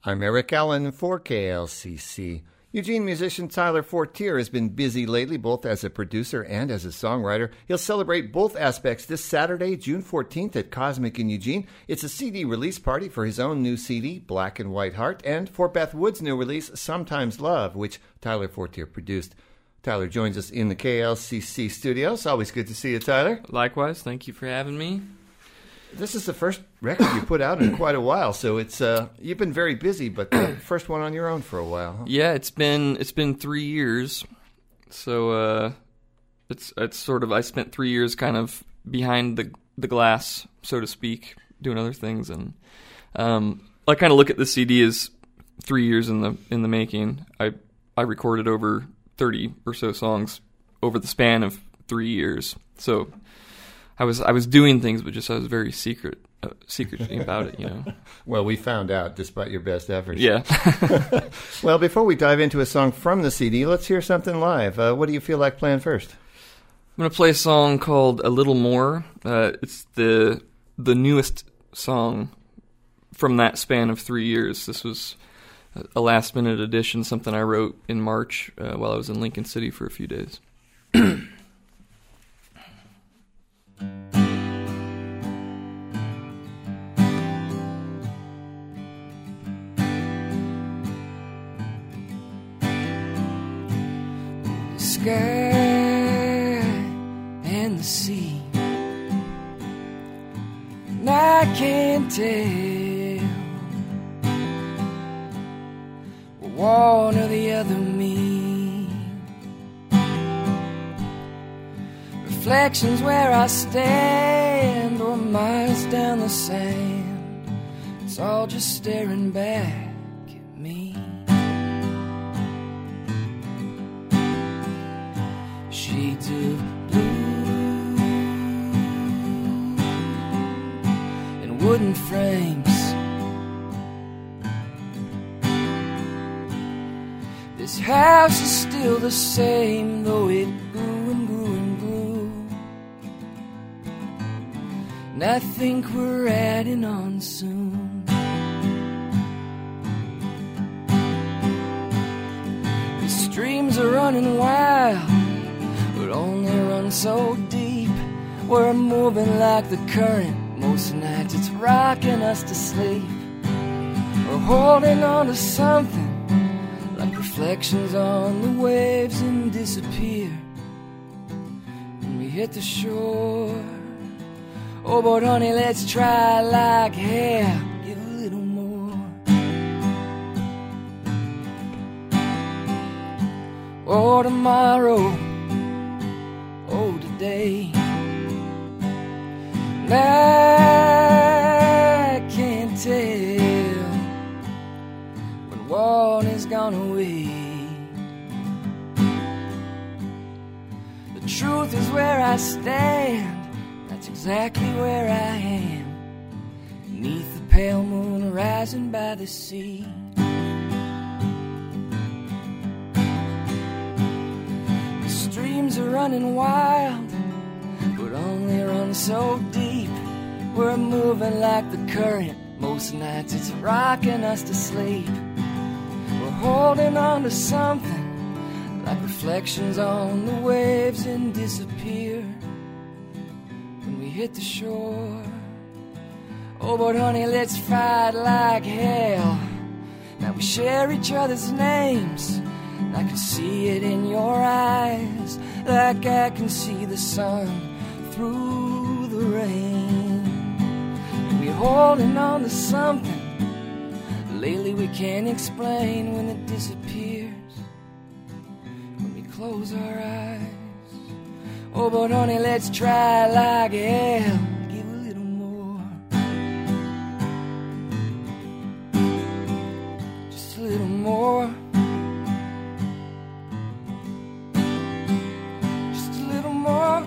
I'm Eric Allen for KLCC. Eugene musician Tyler Fortier has been busy lately, both as a producer and as a songwriter. He'll celebrate both aspects this Saturday, June 14th at Cosmic in Eugene. It's a CD release party for his own new CD, Black and White Heart, and for Beth Wood's new release, Sometimes Love, which Tyler Fortier produced. Tyler joins us in the KLCC studios. Always good to see you, Tyler. Likewise. Thank you for having me. This is the first record you put out in quite a while, so it's you've been very busy, but the first one on your own for a while. Huh? Yeah, it's been 3 years. So it's sort of, I spent 3 years kind of behind the glass, so to speak, doing other things, and I kind of look at the CD as 3 years in the making. I recorded over 30 or so songs over the span of 3 years. So I was doing things, but I was very secret about it, you know. Well, we found out, despite your best efforts. Yeah. Well, before we dive into a song from the CD, let's hear something live. What do you feel like playing first? I'm going to play a song called A Little More. It's the newest song from that span of 3 years. This was a last-minute addition, something I wrote in March while I was in Lincoln City for a few days. Sky and the sea, and I can't tell what one or the other mean. Reflections where I stand, or miles down the sand, it's all just staring back at me. Shades of blue and wooden frames. This house is still the same, though it grew and grew and grew. And I think we're adding on soon. The streams are running wild, but only run so deep. We're moving like the current. Most nights it's rocking us to sleep. We're holding on to something, like reflections on the waves, and disappear when we hit the shore. Oh, but honey, let's try like hell. Give a little more. Oh, tomorrow. Oh, today. And I can't tell when one has gone away. The truth is where I stand, that's exactly where I am, beneath the pale moon rising by the sea. The streams are running wild, but only run so deep. We're moving like the current. Most nights it's rocking us to sleep. We're holding on to something, like reflections on the waves, and disappear when we hit the shore. Oh, but honey, let's fight like hell. Now we share each other's names, and I can see it in your eyes, like I can see the sun through the rain. We're holding on to something lately we can't explain, when it disappears when we close our eyes. Oh, but honey, let's try like hell. Give a little more. Just a little more. Just a little more.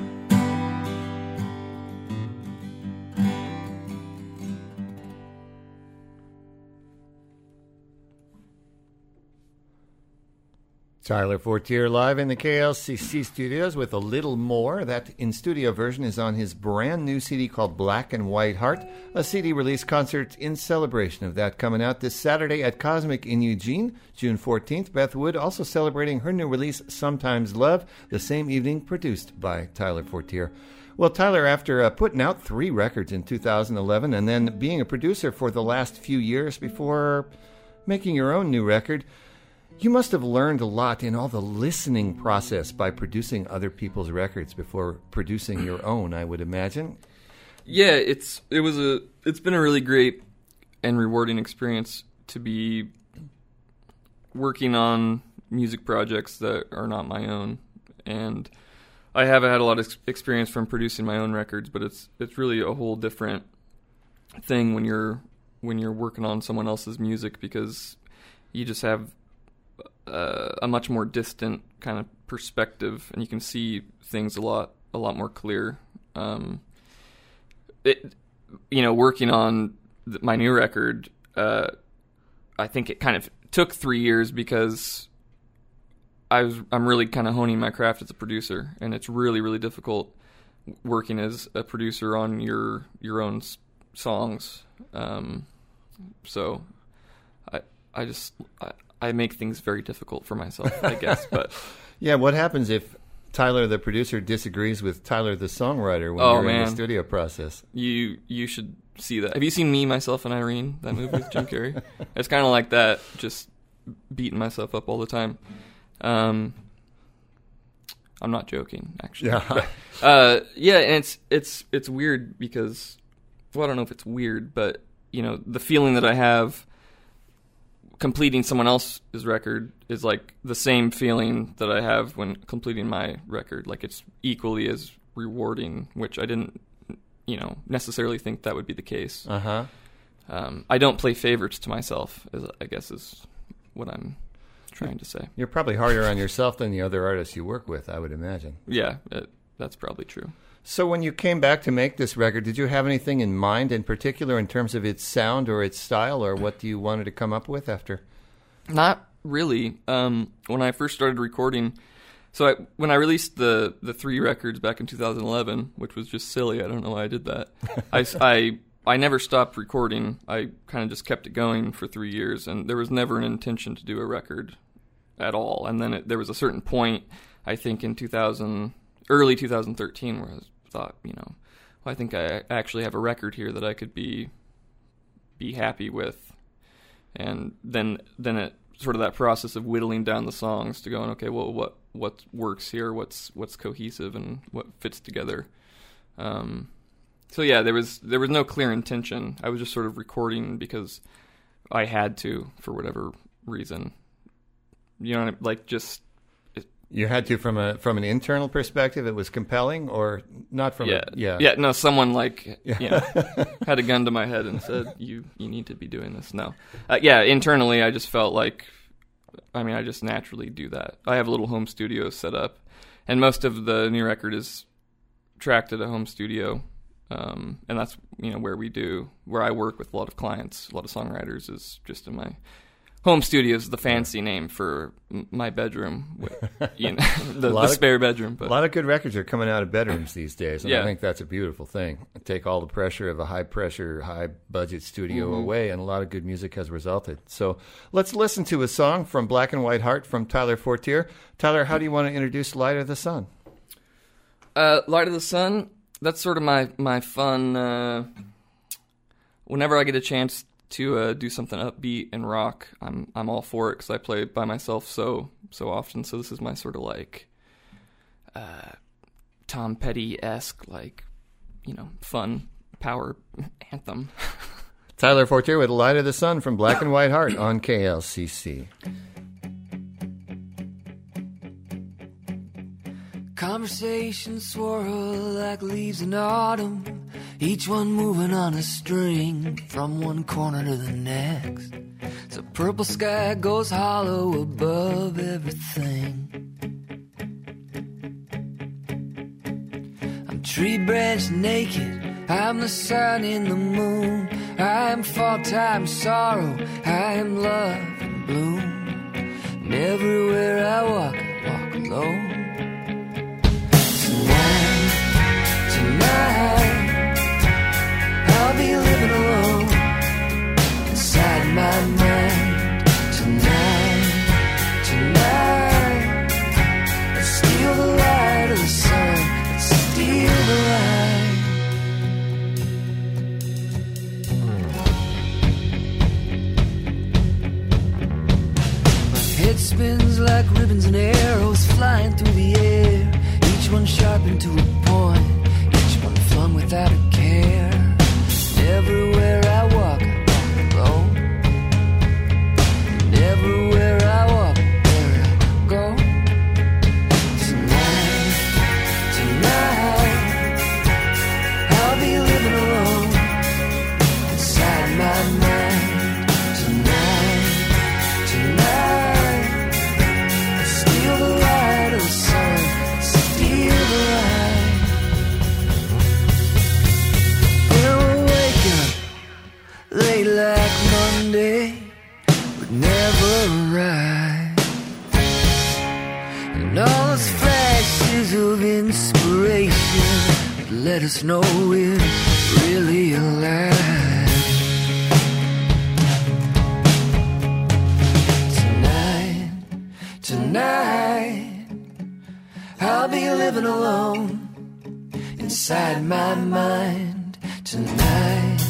Tyler Fortier live in the KLCC studios with A Little More. That in-studio version is on his brand new CD called Black and White Heart, a CD release concert in celebration of that coming out this Saturday at Cosmic in Eugene, June 14th. Beth Wood also celebrating her new release, Sometimes Love, the same evening, produced by Tyler Fortier. Well, Tyler, after putting out 3 records in 2011 and then being a producer for the last few years before making your own new record, you must have learned a lot in all the listening process by producing other people's records before producing your own, I would imagine. Yeah, it's been a really great and rewarding experience to be working on music projects that are not my own. And I have had a lot of experience from producing my own records, but it's really a whole different thing when you're working on someone else's music, because you just have a much more distant kind of perspective, and you can see things a lot more clear. Working on my new record, I think it kind of took 3 years because I'm really kind of honing my craft as a producer, and it's really, really difficult working as a producer on your own songs. So I make things very difficult for myself, I guess. But yeah, what happens if Tyler the producer disagrees with Tyler the songwriter when you're in the studio process? You should see that. Have you seen Me, Myself, and Irene, that movie with Jim Carrey? It's kind of like that, just beating myself up all the time. I'm not joking, actually. Yeah. But, and it's weird because, well, I don't know if it's weird, but the feeling that I have completing someone else's record is like the same feeling that I have when completing my record. Like, it's equally as rewarding, which I didn't, necessarily think that would be the case. Uh-huh. I don't play favorites to myself, I guess is what I'm trying to say. You're probably harder on yourself than the other artists you work with, I would imagine. Yeah, that's probably true. So when you came back to make this record, did you have anything in mind in particular in terms of its sound or its style, or what you wanted to come up with after? Not really. When I first started recording, when I released the 3 records back in 2011, which was just silly, I don't know why I did that, I never stopped recording. I kind of just kept it going for 3 years, and there was never an intention to do a record at all. And then there was a certain point, I think in early 2013, where I thought, I think I actually have a record here that I could be happy with. And then it sort of that process of whittling down the songs to going, okay, well, what works here, what's cohesive, and what fits together. So yeah, there was no clear intention. I was just sort of recording because I had to, for whatever reason. You had to from an internal perspective. It was compelling, or not from? Yeah. No, someone had a gun to my head and said, "You need to be doing this." No, internally, I just felt like, I just naturally do that. I have a little home studio set up, and most of the new record is tracked at a home studio, and that's where I work with a lot of clients, a lot of songwriters, is just in my home studio is the fancy name for my bedroom, the spare bedroom. But a lot of good records are coming out of bedrooms these days, and I think that's a beautiful thing. Take all the pressure of a high-pressure, high-budget studio away, and a lot of good music has resulted. So let's listen to a song from Black and White Heart from Tyler Fortier. Tyler, how do you want to introduce Light of the Sun? Light of the Sun, that's sort of my fun... whenever I get a chance to do something upbeat and rock, I'm all for it, because I play by myself so often. So this is my sort of like Tom Petty-esque, fun power anthem. Tyler Fortier with Light of the Sun from Black and White Heart on KLCC. Conversations swirl like leaves in autumn, each one moving on a string from one corner to the next. So purple sky goes hollow above everything. I'm tree branch naked, I'm the sun in the moon, I am fall time sorrow, I am love in bloom. And everywhere I spins like ribbons and arrows flying through the air. Each one sharpened to a point, each one flung without a care. And everywhere I walk alone. And everywhere I walk, there I go. Tonight, I'll be living alone inside my mind. Tonight, steal the light of the sun, steal the light. We'll wake up late like Monday, but never arrive. And all those flashes of inspiration that let us know we're really alive. Tonight, I'll be living alone inside my mind. Tonight,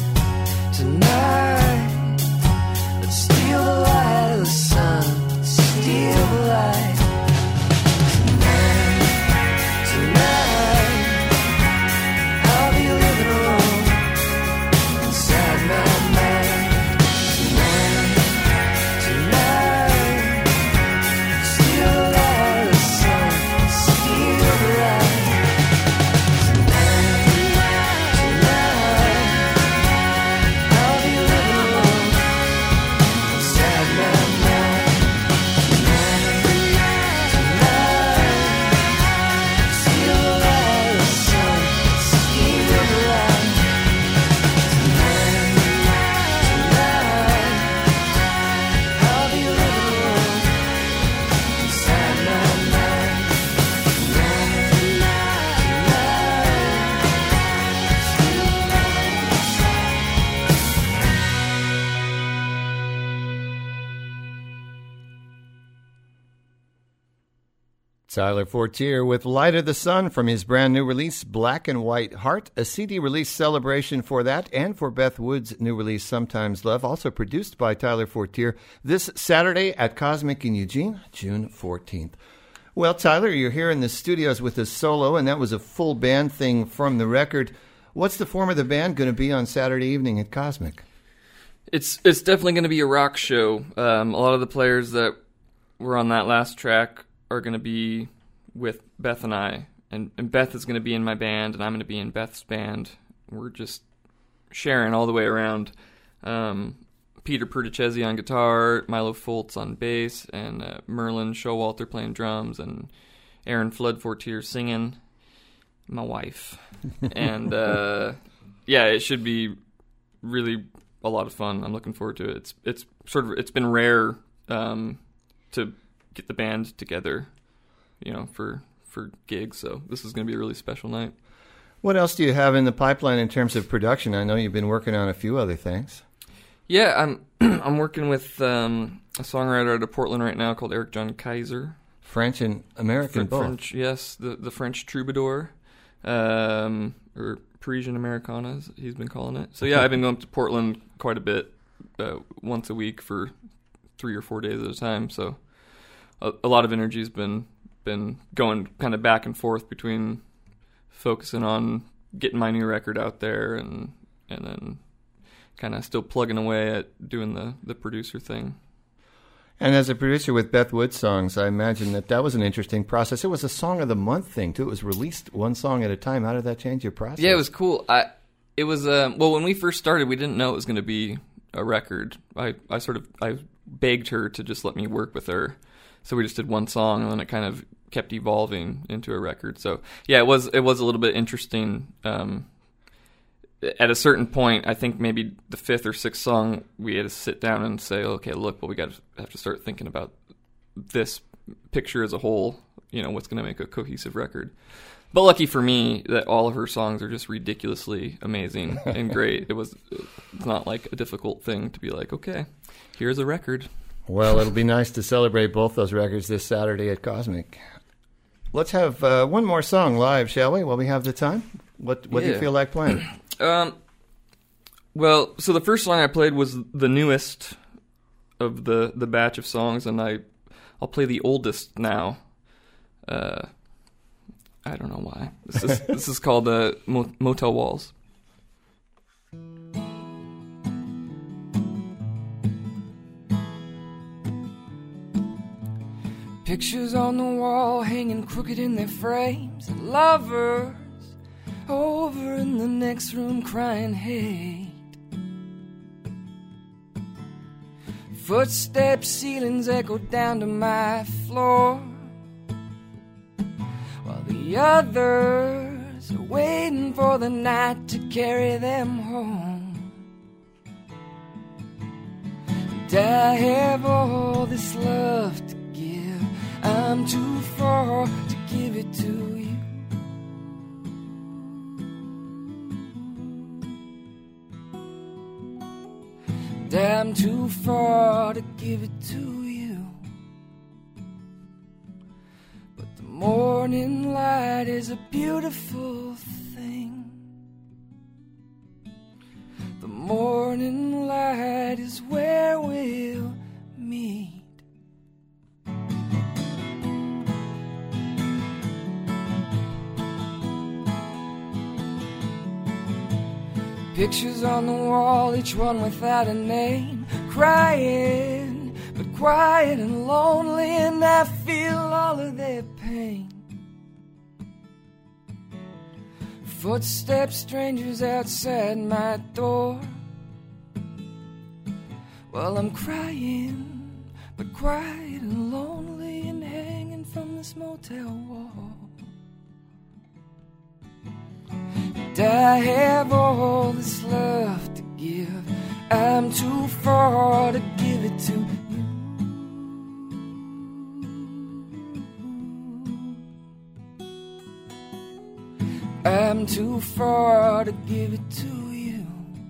let's steal the light of the sun, steal the light. Tonight, I'll be living alone inside my mind. Tyler Fortier with Light of the Sun from his brand new release, Black and White Heart, a CD release celebration for that and for Beth Wood's new release, Sometimes Love, also produced by Tyler Fortier this Saturday at Cosmic in Eugene, June 14th. Well, Tyler, you're here in the studios with a solo, and that was a full band thing from the record. What's the form of the band going to be on Saturday evening at Cosmic? It's definitely going to be a rock show. A lot of the players that were on that last track are going to be with Beth and I. And Beth is going to be in my band, and I'm going to be in Beth's band. We're just sharing all the way around. Peter Perticesi on guitar, Milo Foltz on bass, and Merlin Showalter playing drums, and Aaron Flood Fortier singing. My wife. And yeah, it should be really a lot of fun. I'm looking forward to it. It's been rare to get the band together, for gigs. So this is going to be a really special night. What else do you have in the pipeline in terms of production? I know you've been working on a few other things. Yeah, I'm working with a songwriter out of Portland right now called Eric John Kaiser. French and American both. French, yes, the French troubadour, or Parisian Americana, as he's been calling it. So yeah, I've been going to Portland quite a bit, once a week for 3 or 4 days at a time. So a lot of energy has been going kind of back and forth between focusing on getting my new record out there and then kind of still plugging away at doing the producer thing. And as a producer with Beth Wood songs, I imagine that was an interesting process. It was a Song of the Month thing, too. It was released one song at a time. How did that change your process? Yeah, it was cool. It was when we first started, we didn't know it was going to be a record. I begged her to just let me work with her. So we just did one song, and then it kind of kept evolving into a record. So yeah, it was a little bit interesting. At a certain point, I think maybe the 5th or 6th song, we had to sit down and say, okay, look, well, we have to start thinking about this picture as a whole. What's going to make a cohesive record. But lucky for me that all of her songs are just ridiculously amazing and great. It's not like a difficult thing to be like, okay, here's a record. Well, it'll be nice to celebrate both those records this Saturday at Cosmic. Let's have one more song live, shall we, while we have the time? What do you feel like playing? Well, so the first song I played was the newest of the batch of songs, and a I'll play the oldest now. I don't know why. This is called Motel Walls. Pictures on the wall hanging crooked in their frames, and lovers over in the next room crying hate. Footsteps, ceilings echo down to my floor, while the others are waiting for the night to carry them home. And I have all this love to give, I'm too far to give it to you. And I'm too far to give it to you. But the morning light is a beautiful thing. The morning light is where we'll meet. Pictures on the wall, each one without a name, crying, but quiet and lonely, and I feel all of their pain. Footsteps, strangers outside my door. Well, I'm crying, but quiet and lonely, and hanging from this motel wall. And I have all this love to give, I'm too far to give it to you. I'm too far to give it to you.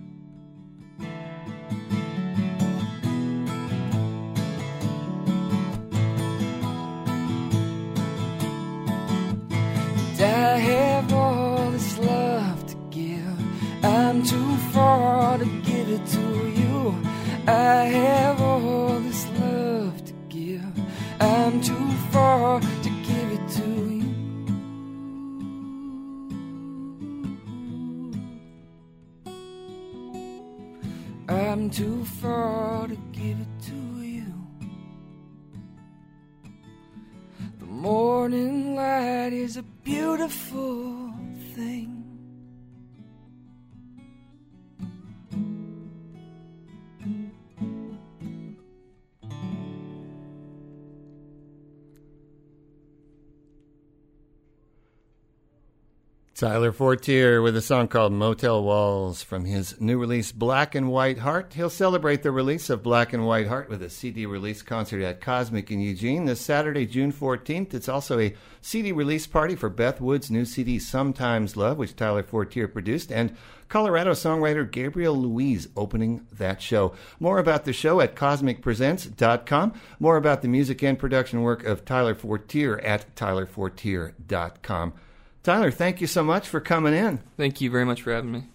And I have all this love to give, I'm too far to give it to you. I have all this love to give, I'm too far to give it to you. I'm too far to give it to you. The morning light is a beautiful thing. Tyler Fortier with a song called Motel Walls from his new release Black and White Heart. He'll celebrate the release of Black and White Heart with a CD release concert at Cosmic in Eugene this Saturday, June 14th. It's also a CD release party for Beth Wood's new CD Sometimes Love, which Tyler Fortier produced, and Colorado songwriter Gabriel Louise opening that show. More about the show at CosmicPresents.com. More about the music and production work of Tyler Fortier at TylerFortier.com. Tyler, thank you so much for coming in. Thank you very much for having me.